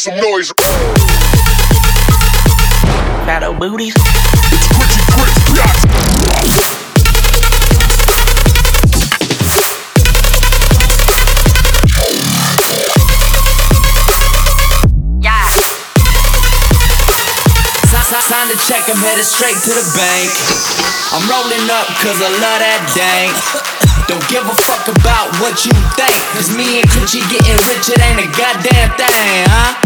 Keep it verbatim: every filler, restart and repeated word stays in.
some noise. Shadow booties. It's Gritty Grits, Piazza. Sign the check, I'm headed straight to the bank. I'm rolling up cause I love that dank. Don't give a fuck about what you think, cause me and Coochie getting rich, it ain't a goddamn thing, huh?